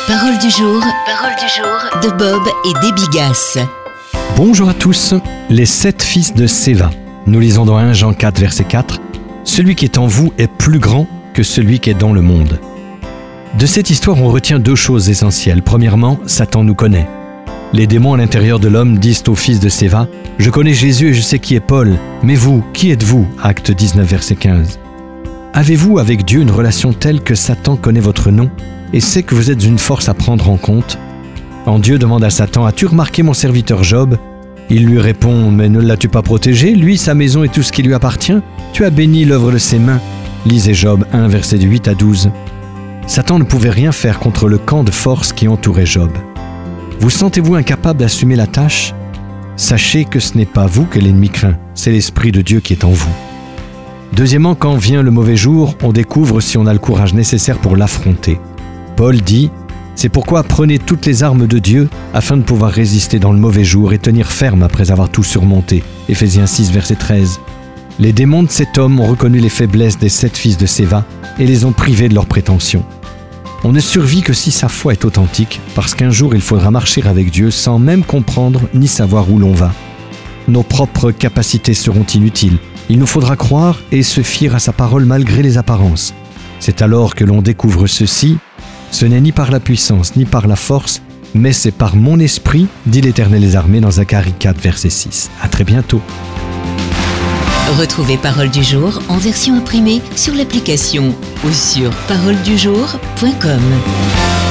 Parole du jour de Bob et Debbie Gass. Bonjour à tous, les 7 fils de Séva. Nous lisons dans 1 Jean 4, verset 4. « Celui qui est en vous est plus grand que celui qui est dans le monde. » De cette histoire, on retient 2 choses essentielles. Premièrement, Satan nous connaît. Les démons à l'intérieur de l'homme disent aux fils de Séva « Je connais Jésus et je sais qui est Paul. Mais vous, qui êtes-vous » Acte 19, verset 15. Avez-vous avec Dieu une relation telle que Satan connaît votre nom et sait que vous êtes une force à prendre en compte? Quand Dieu demande à Satan « As-tu remarqué mon serviteur Job ?» Il lui répond « Mais ne l'as-tu pas protégé, lui, sa maison et tout ce qui lui appartient? Tu as béni l'œuvre de ses mains. » Lisez Job 1, versets 8 à 12. Satan ne pouvait rien faire contre le camp de force qui entourait Job. Vous sentez-vous incapable d'assumer la tâche? Sachez que ce n'est pas vous que l'ennemi craint, c'est l'Esprit de Dieu qui est en vous. Deuxièmement, quand vient le mauvais jour, on découvre si on a le courage nécessaire pour l'affronter. Paul dit « C'est pourquoi prenez toutes les armes de Dieu afin de pouvoir résister dans le mauvais jour et tenir ferme après avoir tout surmonté. » Éphésiens 6, verset 13. Les démons de cet homme ont reconnu les faiblesses des 7 fils de Séva et les ont privés de leurs prétentions. On ne survit que si sa foi est authentique, parce qu'un jour il faudra marcher avec Dieu sans même comprendre ni savoir où l'on va. Nos propres capacités seront inutiles. Il nous faudra croire et se fier à sa parole malgré les apparences. C'est alors que l'on découvre ceci. Ce n'est ni par la puissance, ni par la force, mais c'est par mon esprit, dit l'Éternel des armées dans Zacharie 4, verset 6. À très bientôt. Retrouvez Parole du jour en version imprimée sur l'application ou sur paroledujour.com.